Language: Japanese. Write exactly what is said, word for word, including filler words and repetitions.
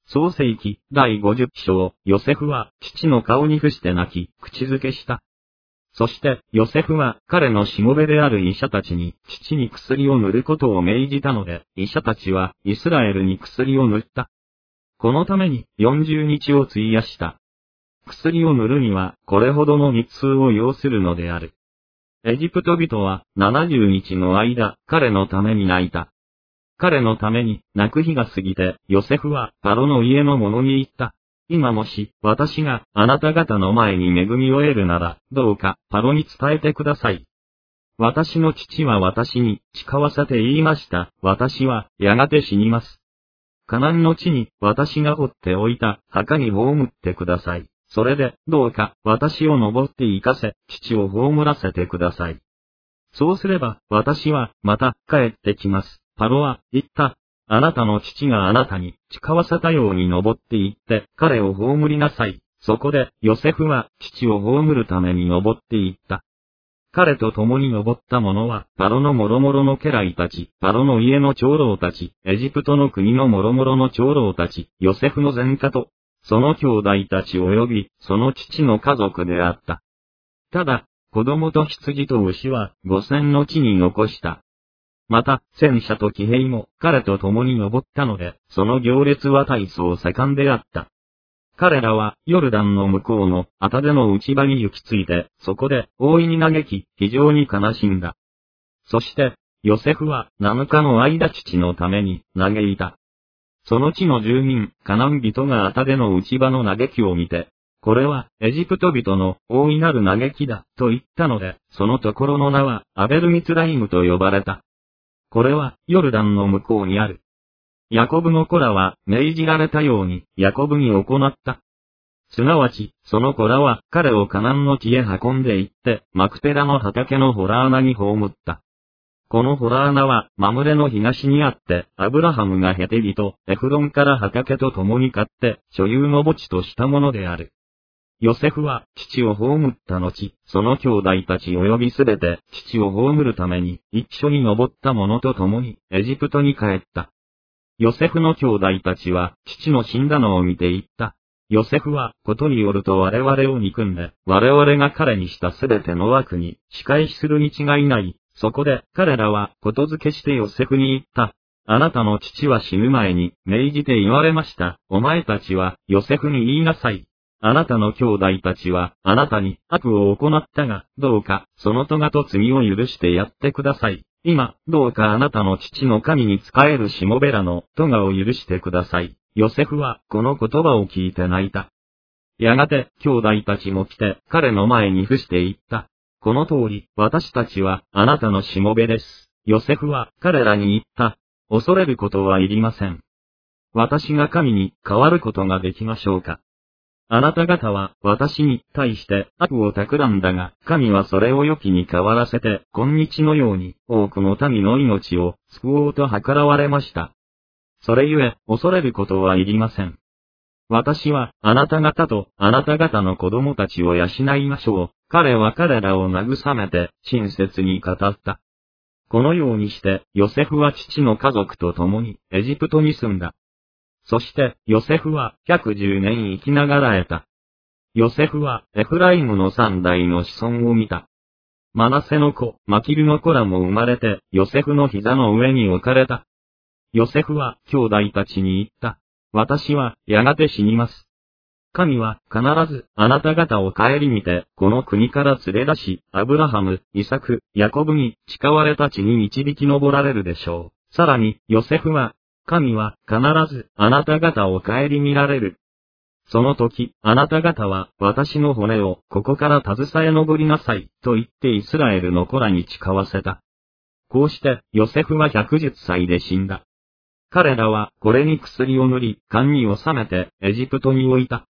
創世記第ごじゅっ章、ヨセフは父の顔に伏して泣き、口づけした。そして、ヨセフは彼のしもべである医者たちに父に薬を塗ることを命じたので、医者たちはイスラエルに薬を塗った。このためによんじゅうにちを費やした。薬を塗るにはこれほどの日数を要するのである。エジプト人はななじゅうにちの間、彼のために泣いた。彼のために泣く日が過ぎて、ヨセフはパロの家の者に言った。今もし、私があなた方の前に恵みを得るなら、どうかパロに伝えてください。私の父は私に誓わせて言いました。私はやがて死にます。カナンの地に私が掘っておいた墓に葬ってください。それで、どうか私を登って行かせ、父を葬らせてください。そうすれば、私はまた帰ってきます。パロは言った。あなたの父があなたに誓わせたように登って行って彼を葬りなさい。そこでヨセフは父を葬るために登って行った。彼と共に登った者はパロの諸々の家来たち、パロの家の長老たち、エジプトの国の諸々の長老たち、ヨセフの前家と、その兄弟たち及びその父の家族であった。ただ、子供と羊と牛は五千の地に残した。また、戦車と騎兵も彼と共に登ったので、その行列は大層盛んであった。彼らはヨルダンの向こうのアタデの内場に行き着いて、そこで大いに嘆き、非常に悲しんだ。そして、ヨセフはなのかの間父のために嘆いた。その地の住民、カナン人がアタデの内場の嘆きを見て、これはエジプト人の大いなる嘆きだ、と言ったので、そのところの名はアベルミツライムと呼ばれた。これはヨルダンの向こうにある。ヤコブの子らは命じられたようにヤコブに行った。すなわち、その子らは彼をカナンの地へ運んで行って、マクペラの畑のホラ穴に葬った。このホラ穴はマムレの東にあって、アブラハムがヘテ人、エフロンから畑と共に買って、所有の墓地としたものである。ヨセフは父を葬った後、その兄弟たち及びすべて父を葬るために一緒に登った者と共にエジプトに帰った。ヨセフの兄弟たちは父の死んだのを見て言った。ヨセフはことによると我々を憎んで、我々が彼にしたすべての悪に仕返しするに違いない。そこで彼らはことづけしてヨセフに言った。あなたの父は死ぬ前に命じて言われました。お前たちはヨセフに言いなさい。あなたの兄弟たちは、あなたに悪を行ったが、どうか、その咎と罪を許してやってください。今、どうかあなたの父の神に仕えるしもべらの咎を許してください。ヨセフは、この言葉を聞いて泣いた。やがて、兄弟たちも来て、彼の前に伏して言った。この通り、私たちは、あなたのしもべです。ヨセフは、彼らに言った。恐れることはいりません。私が神に変わることができましょうか。あなた方は私に対して悪を企んだが、神はそれを良きに変わらせて、今日のように多くの民の命を救おうと計らわれました。それゆえ、恐れることはいりません。私はあなた方とあなた方の子供たちを養いましょう。彼は彼らを慰めて親切に語った。このようにして、ヨセフは父の家族と共にエジプトに住んだ。そして、ヨセフはひゃくじゅうねん生きながらえた。ヨセフはエフライムの三代の子孫を見た。マナセの子、マキルの子らも生まれて、ヨセフの膝の上に置かれた。ヨセフは兄弟たちに言った。私はやがて死にます。神は必ずあなた方を顧みて、この国から連れ出し、アブラハム、イサク、ヤコブに誓われた地に導き上られるでしょう。さらに、ヨセフは、神は必ずあなた方を顧みられる。その時、あなた方は私の骨をここから携え登りなさい、と言ってイスラエルの子らに誓わせた。こうして、ヨセフはひゃくじゅっさいで死んだ。彼らはこれに薬を塗り、缶に収めてエジプトに置いた。